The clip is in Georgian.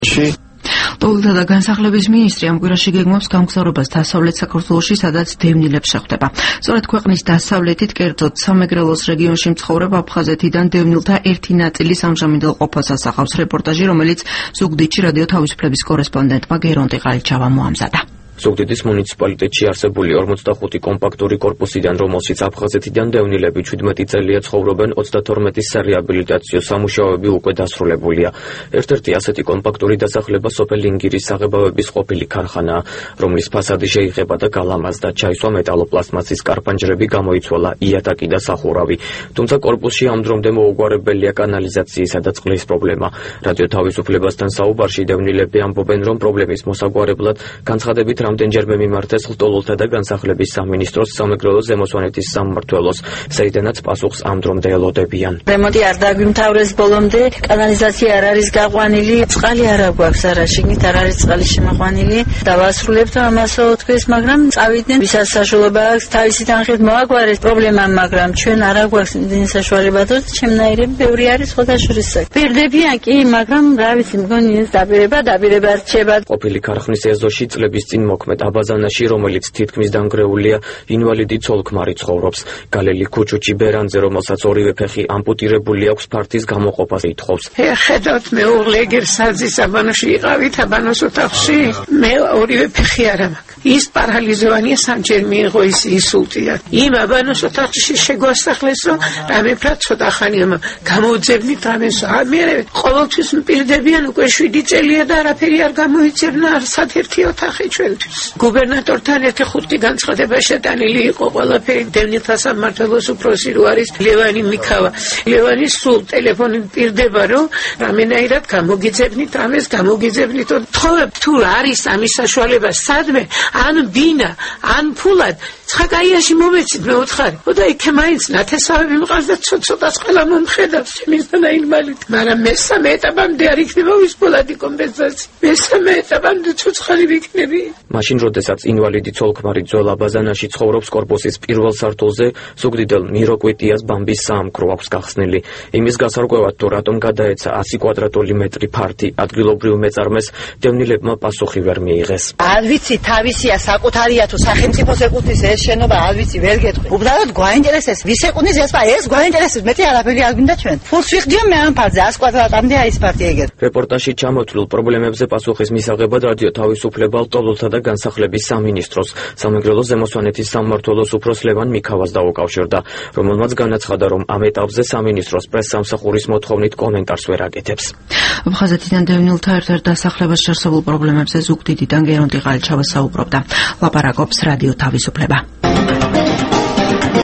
ტოლთა და განსახლების მინისტრი ამ კვირაში გეგმავს გამგზავრებას დასავლეთ საქართველოში, სადაც დევნილებს შეხვდება. სწორედ ქვეყნის დასავლეთით, კერძოდ სამეგრელოს რეგიონში მცხოვრებ აფხაზეთიდან დევნილთა ერთი ნაწილის ამჟამინდელ ყოფას ასახავს რეპორტაჟი, რომელიც ზუგდიდში რადიო თავისუფლების კორესპონდენტმა გერონტი ყალიჩავამ მოამზადა. ზუგდიდის მუნიციპალიტეტში არსებული 45 კომპაქტური კორპუსიდან, რომელშიც აფხაზეთიდან დევნილები 17 წელია ცხოვრობენ, 32 სარეაბილიტაციო სამუშაოები უკვე დასრულებულია. ერთ-ერთი ასეთი კომპაქტური დასახლება სოფელ ინგირის საღებავების ყოფილი ქარხანაა, რომლის ფასადი შეიღება და გალამაზდა, ჩაისვა მეტალოპლასტმასის კარპანჯრები, გამოიცვალა იატაკი და სახურავი. თუმცა კორპუსში ამ დრომდე მოუგვარებელია კანალიზაციისა და წყლის პრობლემა. რადიო თავისუფლებასთან საუბარში დევნილები ამბობენ, რომ პრობლემის მოსაგვარებლად განცხადებით რამდენჯერმე მიმართეს ლტოლთა და განსახლების სამინისტროს, სამეგრელოს ზემოსვანეთის სამმართველოს, საიდანაც პასუხს ამ დრომდე ელოდებიან. რემონტი არ დაგვიმთავრეს ბოლომდე, კანალიზაცია არ არის გაყვანილი, წყალი არ აქვს, შიგნით არ არის წყალი შემოყვანილი. დავასრულებთ ამასო თქვეს, მაგრამ წავიდნენ, ვისაც საშუალება აქვს, თავისი თანხით მოაგვარეს პრობლემა, მაგრამ ჩვენ არ აქვს იმდენი საშუალება და ჩემნაირები ბევრი არის ხოთაშურისა. პირდებიან კი, მაგრამ რა ვიცი, მგონი ეს დაბირება რჩება. ყოფილი ქარხნის ეზოში წლების წინ მოქმედ აბაზანაში, რომელიც თითქმის დანგრეულია, ინვალიდი ცოლ-ქმარი ცხოვრობს. გალელი ქუჩუჩი ბერანძე, რომელსაც ორივე ფეხი ამპუტირებული აქვს, ფართის გამოყოფას ითხოვს. ხედავთ, მეუღლე ეგერ საძის აბანოში იყავით, აბანოს ოთახში, მე ორივე ფეხი არ მაქვს. ის პარალიზოვანია, სამჯერ მიიღო ის ინსულტია. იმ აბანოს ოთახში შეგვასახლეს, რომ რამეფრად ცოტა ხანია გამოუძებნით რამეს. მე ყოველთვის მპირდებიან, უკვე 7 წელია და არაფერი არ გამოიცებნა, არც ერთი ოთახი ჩვენთვის. გუბერნატორთან ერთი 5 განცხადება შეტანილი იყო, ყველაფერი დევნილთა სამმართველოს უფროსი რო არის ლევანი მიქავა. ლევანი სულ ტელეფონი პირდება, რომ რამენაირად გამოგიძებნით, რამეს გამოგიძებნით. თხოვებ თუ არის ამის საშუალება სადმე, ან ბინა, ან ფულად, ცხაკაიაში მომეცით მე უთხარი. და იქე მაინც ნათესავები მყავს და ცოტ-ცოტას ყველა მომხედავს ჩემისთან ინვალიდ. მაგრამ მესამე ეტაპამდე არ იქნება ის ფულადი კომპენსაცია. მესამე ეტაპამდე ცოცხალი ვიქნები. მაშინ, როდესაც ინვალიდი ცოლ-ქმარი ძველ აბაზანაში ცხოვრობს, კორპუსის პირველ სართულზე ზუგდიდელ მიროკვიტიას ბამბის საამქრო აქვს გახსნილი. იმის გასარკვევად, თუ რატომ გადაეცა 100 კვადრატული მეტრი ფართი ადგილობრივ მეწარმეს, დევნილებმა პასუხი ვერ მიიღეს. არ ვიცი, თავისია საკუთარია თუ სახელმწიფოს ეკუთვნის ეს შენობა, არ ვიცი, ვერ გეტყვი. უბრალოდ გვაინტერესებს, ვის ეკუთვნის ეს ფართი, ეს გვაინტერესებს, მეტი არაფერი არ გვინდა ჩვენ. ფულს ვიხდიო მე ამ ფართზე, 100 კვადრატამდე არის ფართი ეგერ. რეპორტაჟში ჩამოთვლილ პრობლემებზე პასუხის მისაღებად რადიო თავისუფლება ლტოლთა და განსახლების სამინისტროს, სამეგრელოს ზემოსვანეთის სამმართველოს უფროს ლევან მიქავას დაუკავშირდა, რომელმაც განაცხადა, რომ ამ ეტაპზე სამინისტროს პრესსამსახურის მოთხოვნით კომენტარს ვერ აკეთებს. აფხაზეთიდან დევნილთა ერთ-ერთ დასახლებაში არსებულ პრობლემებზე ზუგდიდიდან გერონტი ყალიჩავა საუბრობდა. ლაპარაკობს რადიო თავისუფლება.